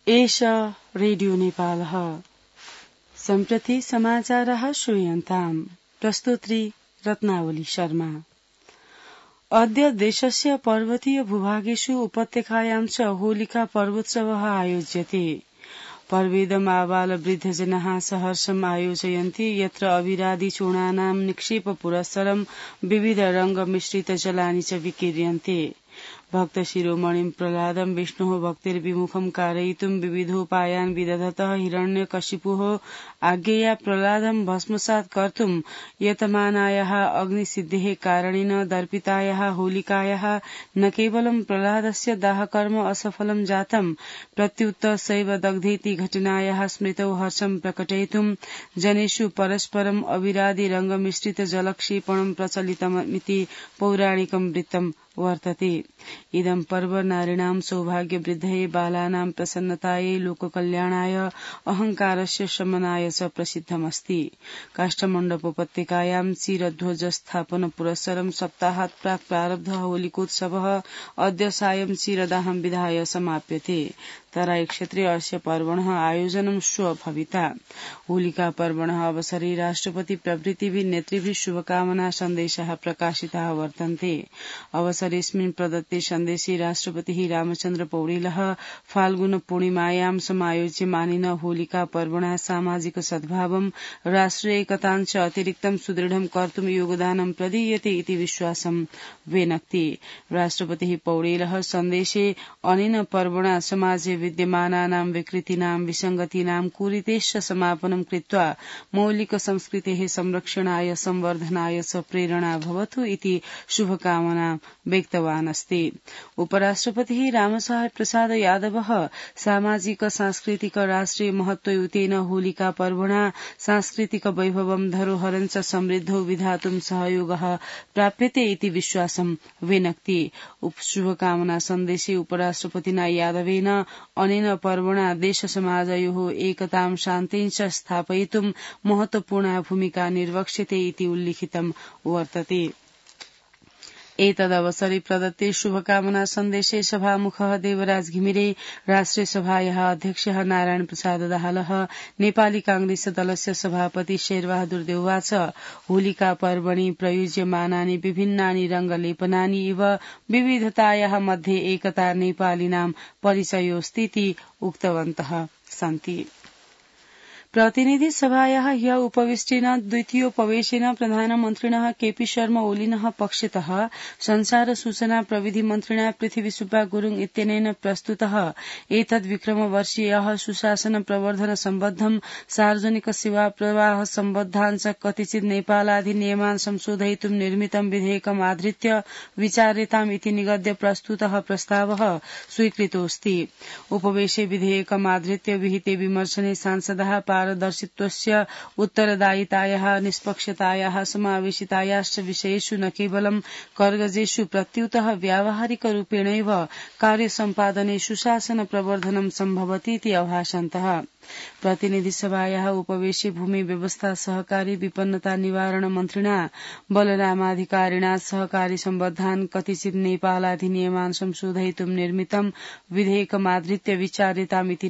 एष रेडियो नेपालः सम्प्रति समाचारः श्रूयन्ताम् प्रस्तुत्री रत्नावली शर्मा। अद्य देशस्य पर्वतीय भूभागेषु उपत्यकायां च होलिका पर्वोत्सवः आयोज्यते। पर्वेदम् आबालवृद्धजनाः सहर्षम् आयोजयन्ति यत्र अविरादि चूर्णानां निक्षेप पुरस्सरम् विविध रङ्गमिश्रितजलानि च विकीर्यन्ते। भक्त शिरोमणिं प्रह्लादं विष्णोः भक्तिर्विमुखं कारयितुं विविधोपायान् विदधतः हिरण्यकशिपुः आज्ञया प्रह्लादं भस्मसात् कर्तुं यतमानायाः अग्निसिद्धेः कारणेन दर्पितायाः होलिकायाः न केवलं प्रह्लादस्य दाहकर्म असफलं जातं, प्रत्युत सैव दग्धेति घटनायाः स्मृतौ हर्षं प्रकटयितुं जनेषु परस्परम् अविरादि रङ्गमिश्रित जलक्षेपणं प्रचलितमिति पौराणिकं वृत्तं वर्तते। इदं पर्व नारीणां सौभाग्यवृद्धये बालानां प्रसन्नतायै लोककल्याणाय अहंकारस्य शमनाय च प्रसिद्धमस्ति। काष्ठमण्डपोपत्यकायां चिरध्वजस्थापन पुरस्सरं सप्ताहात् प्राक् प्रारब्धः होलिकोत्सवः अद्य सायं चिरदाहं विधाय समाप्यते। तराई क्षेत्रे अस्य पर्वणः आयोजनं श्वः भविता। होलिका पर्वणः अवसरे राष्ट्रपति प्रभृतिभिः नेतृभिः शुभकामना सन्देशाः प्रकाशिताः वर्तन्ते। अवसरेऽस्मिन् प्रदत्ते सन्देशे राष्ट्रपतिः रामचन्द्र पौडेलः फाल्गुन पूर्णिमायां समायोज्यमानेन होलिका पर्वणः सामाजिक सद्भावं राष्ट्रिय एकतां च अतिरिक्तं सुदृढं कर्तुं योगदानं प्रदीयते इति विश्वासं व्यनक्ति। राष्ट्रपतिः पौडेलः सन्देशे अनेन पर्वणा समाजे विद्यमानानां विकृतीनां विसंगतीनां कुरीतेश्च समापनं कृत्वा मौलिक संस्कृतेः संरक्षणाय संवर्धनाय च प्रेरणा भवतु इति शुभकामना व्यक्तवान् अस्ति। उपराष्ट्रपतिः रामसाहेब प्रसाद यादवः सामाजिक सांस्कृतिक राष्ट्रिय महत्वयुतेन होलिका पर्वणा सांस्कृतिक वैभवं धरोहरं च समृद्धौ विधातुं सहयोगः प्राप्यते इति विश्वासं व्यनक्ति। शुभकामना सन्देशे उपराष्ट्रपतिना यादवेन अनेन पर्वणा देश समाजयोः एकतां शान्तिं च स्थापयितुं महत्वपूर्णा भूमिका निर्वक्ष्यते इति उल्लिखितं वर्तते। एतदवसरे प्रदत्ते शुभकामना सन्देशे सभामुखः देवराज घिमिरे, राष्ट्रिय सभायाः अध्यक्षः नारायण प्रसाद दाहालः, नेपाली कांग्रेस दलस्य सभापति शेरबहादुर देउवा च होलिका पर्वणि प्रयुज्यमानानि विभिन्नानि रङ्गलेपनानि इव विविधतायाः मध्ये एकता नेपालिनां परिचयोऽस्तीति उक्तवन्तः सन्ति। प्रतिनिधि सभायाः ह्य उपविष्टेन द्वितीयोपवेशेन प्रधानमन्त्रिणः केपी शर्मा ओलीनः पक्षतः संचार सूचना प्रविधि मन्त्रिणा पृथ्वी सुब्बा गुरुङ इत्यनेन प्रस्तुतः एतद् विक्रमवर्षीयः सुशासन प्रवर्धन सम्बद्धं सार्वजनिक सेवा प्रवाह सम्बद्धान् च कतिचित् नेपालाधिनियमान् संशोधयितुं निर्मितं विधेयकम् आधृत्य विचार्यताम् इति निगद्य प्रस्तुतः प्रस्तावः स्वीकृतोऽस्ति। उपवेशे विधेयकम् आधृत्य विहिते विमर्शने सांसदः पारदर्शित्वस्य उत्तरदायितायाः निष्पक्षतायाः समावेशितायाश्च विषयेषु न केवलं कर्गजेषु प्रत्युतः व्यावहारिकरूपेणैव कार्यसम्पादने सुशासन प्रवर्धनं सम्भवति इति अभाषन्तः। प्रतिनिधिसभायाः उपवेशे भूमि व्यवस्था सहकारी विपन्नता निवारण मन्त्रिणा बलरामाधिकारिणा सहकारी सम्बद्धान् कतिचित् नेपालाधिनियमान् संशोधयितुं निर्मितं विधेयकमाधृत्य विचार्यतामिति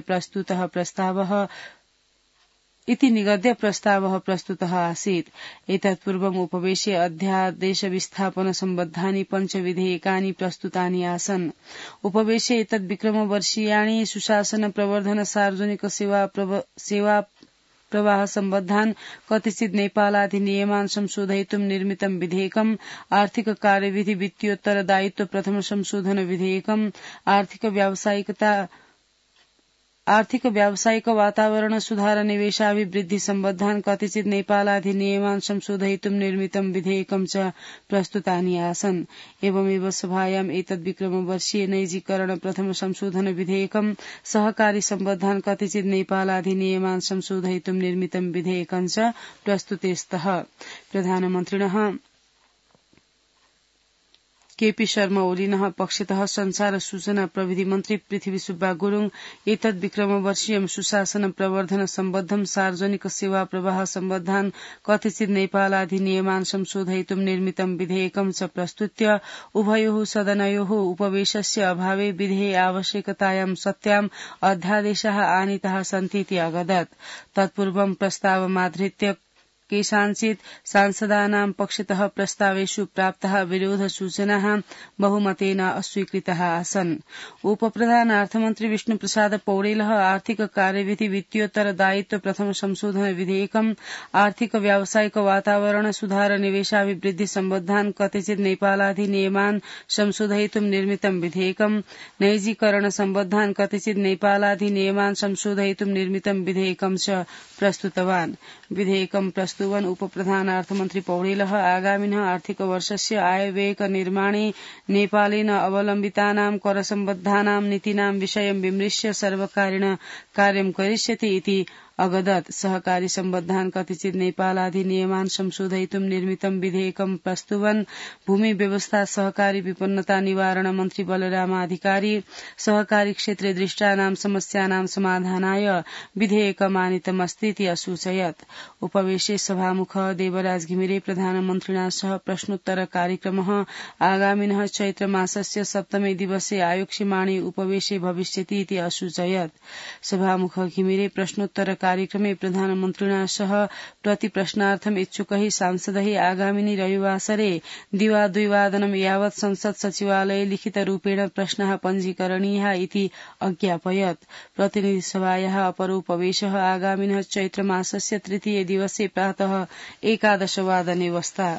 निगद्य प्रस्तावः प्रस्तुतः आसीत्। एतत्पूर्वम् उपवेशे अध्यादेश विस्थापन सम्बद्धानि पञ्च विधेयकानि प्रस्तुतानि आसन्। उपवेशे एतद् विक्रमवर्षीयाणि सुशासन प्रवर्धन सार्वजनिक सेवा प्रवाह सम्बद्धान् कतिचित् नेपालाधिनियमान् संशोधयितुं निर्मितं विधेयकम्, आर्थिक कार्यविधि वित्तीयोत्तरदायित्व प्रथम संशोधन विधेयकम्, आर्थिक व्यावसायिक वातावरण सुधार निवेशाभिवृद्धि सम्बद्धान् कतिचित् नेपालाधिनियमान् संशोधयितुं निर्मितं विधेयकम् च प्रस्तुतानि आसन्। एवमेव सभायाम् एतद् विक्रमवर्षीय नैजीकरण प्रथम संशोधन विधेयकम्, सहकारी सम्बद्धान् कतिचित् नेपालाधिनियमान् संशोधयितुं निर्मितं विधेयकम् च प्रस्तुते स्तः। प्रधानमन्त्रिणः केपी शर्मा ओलीनः पक्षतः संचार सूचना प्रविधि मन्त्री पृथ्वी सुब्बा गुरूङ एतद् विक्रमवर्षीयम सुशासन प्रवर्धन सम्बद्धम सार्वजनिक सेवा प्रवाह सम्बद्धान कथित नेपाल अधिनियमान संशोधयितुं निर्मितं विधेयकं च प्रस्तुत्य उभयोः सदनयोः उपवेशस्य अभावे विधेये आवश्यकतायां सत्याम् अध्यादेशाः आनीताः सन्तीति अगदत्। तत्पूर्वं प्रस्तावमाधृत्य केषाञ्चित् सांसदानां पक्षतः प्रस्तावेषु प्राप्ताः विरोध सूचनाः बहुमतेन अस्वीकृताः आसन्। उपप्रधान अर्थमन्त्री विष्णुप्रसाद पौडेलः आर्थिक कार्यविधि वित्तीयोत्तर दायित्व प्रथम संशोधन विधेयकम् आर्थिक व्यावसायिक वातावरण सुधार निवेशाभिवृद्धि सम्बद्धान् कथिचित् नेपालाधिनियमान् संशोधयितुं निर्मितं विधेयकम् नैजीकरण सम्बद्धान् कथिचित् नेपालाधिनियमान् संशोधयितुं निर्मितं विधेयकम् च प्रस्तुतवान्। विधेयकं प्रस्तुवन् उपप्रधान अर्थमन्त्री पौडेलः आगामिनः आर्थिक वर्षस्य आयव्ययक निर्माणे नेपालेन अवलम्बितानां करसम्बद्धानां नीतिनां विषयं विमृश्य सर्वकारेण कार्यं करिष्यति इति अगदत्। सहकारी सम्बद्धान् कथिचित् नेपालाधिनियमान् संशोधयितुं निर्मितं विधेयकं प्रस्तुवन् भूमि व्यवस्था सहकारी विपन्नता निवारण मन्त्री बलरामाधिकारी सहकारी क्षेत्रे दृष्टानां समस्यानां समाधानाय विधेयकमानीतमस्तीति असूचयत्। उपवेशे सभामुख देवराज घिमिरे प्रधानमन्त्रिणा सह प्रश्नोत्तर कार्यक्रमः आगामिनः चैत्र मासस्य सप्तमे दिवसे आयोक्ष्यमाणे उपवेशे भविष्यति इति असूचयत्। सभामुख घिमिरे प्रश्नोत्तर कार्यक्रमे प्रधानमन्त्रिणा सह प्रतिप्रश्नार्थम् इच्छुकैः सांसदैः आगामिनि रविवासरे दिवा 2 वादनं यावत् संसद सचिवालये लिखितरूपेण प्रश्नाः पञ्जीकरणीयाः इति अज्ञापयत्। प्रतिनिधिसभायाः अपरोपवेशः आगामिनः चैत्र मासस्य तृतीये दिवसे प्रातः 11 वादने वस्ता।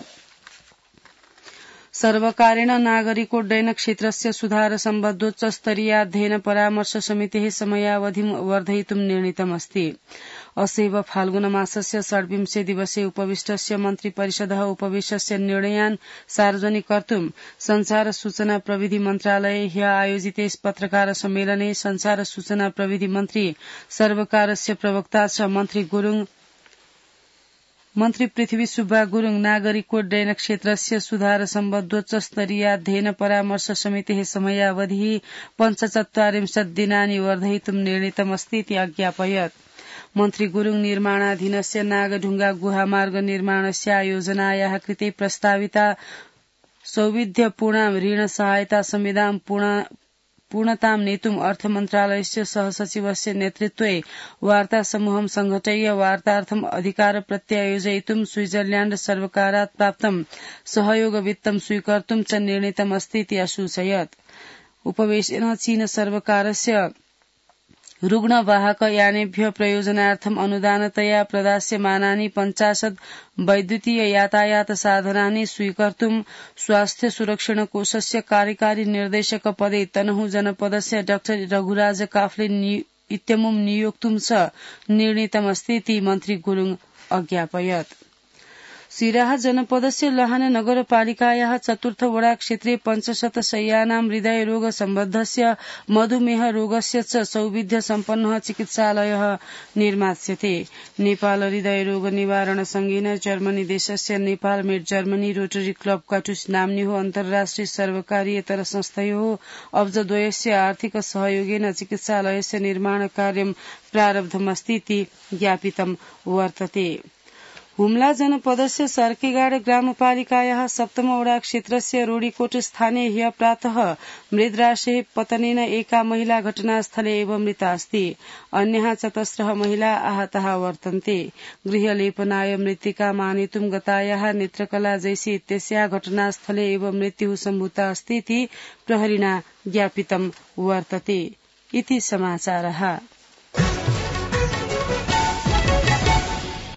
सर्वकारेण नागरिकोड्डयन क्षेत्रस्य सुधार सम्बद्धोच्च स्तरीयाध्ययन परामर्श समितेः समयावधिं वर्धयितुं निर्णीतमस्ति। असैव फाल्गुन मासस्य 26 दिवसे उपविष्टस्य मन्त्रिपरिषदः उपवेशस्य निर्णयान् सार्वजनिक कर्तुं संचार सूचना प्रविधि मन्त्रालये ह्य आयोजिते पत्रकार सम्मेलने संचार सूचना प्रविधि मन्त्री सर्वकारस्य प्रवक्ता च मन्त्री पृथ्वी सुब्बा गुरूङ नागरिकोड्डयन क्षेत्रस्य सुधार सम्बद्धोच्च स्तरीयाध्ययन परामर्श समितेः समयावधिः 45 दिनानि वर्धयितुं निर्णीतमस्ति इति अज्ञापयत्। मन्त्री गुरूङ निर्माणाधीनस्य नागढुङ्गा गुहामार्ग निर्माणस्य आयोजनायाः कृते प्रस्ताविता सौविध्यपूर्णां ऋण सहायता संविधां पूर्णतां नेतुम् अर्थमन्त्रालयस्य सहसचिवस्य नेतृत्वे वार्ता समूहं संघटय्य वार्तार्थम् अधिकार प्रत्यायोजयितुं स्विट्जरल्याण्ड सर्वकारात् प्राप्तं सहयोग वित्तं स्वीकर्तुं च निर्णीतमस्ति इति असूचयत्। उपवेशेन चीन सर्वकारस्य रुग्णवाहक यानेभ्य प्रयोजनार्थम् अनुदानतया प्रदास्यमानानि 50 वैद्युतीय यातायात साधनानि स्वीकर्तुं स्वास्थ्य सुरक्षण कोषस्य कार्यकारी निर्देशक पदे तनहु जनपदस्य डाक्टर रघुराज काफ्ले इत्यमुं नियोक्तुं च निर्णीतमस्ति इति मन्त्री गुरूङ अज्ञापयत्। सिराहा जनपदस्य लहान नगरपालिकायाः 4th वडा क्षेत्रे 500 शय्यानां हृदयरोग सम्बद्धस्य मधुमेह रोगस्य च सौविध्य सम्पन्नः चिकित्सालयः निर्मास्यते। नेपाल हृदयरोग निवारण संघेन जर्मनी देशस्य Nepal Med Germany Rotary club काटुस नाम्न्योः अन्तर्राष्ट्रिय सर्वकारीयतर संस्थयोः अब्जद्वयस्य आर्थिक सहयोगेन चिकित्सालयस्य निर्माण कार्यं प्रारब्धमस्ति इति ज्ञापितं वर्तते। हुम्ला जनपदस्य सर्केगाड ग्रामपालिकायाः 7म वडा क्षेत्रस्य रोडीकोट स्थाने ह्य प्रातः मृद्राशेः पतनेन एका महिला घटनास्थले एव मृता अस्ति। अन्यः 4 महिला आहताः वर्तन्ते। गृहलेपनाय मृत्तिकाम् आनेतुं गतायाः नेत्रकला जैसी इत्यस्याः घटनास्थले एव मृत्युः सम्भूता अस्ति इति प्रहरिणा ज्ञापितं वर्तते। इति समाचारः।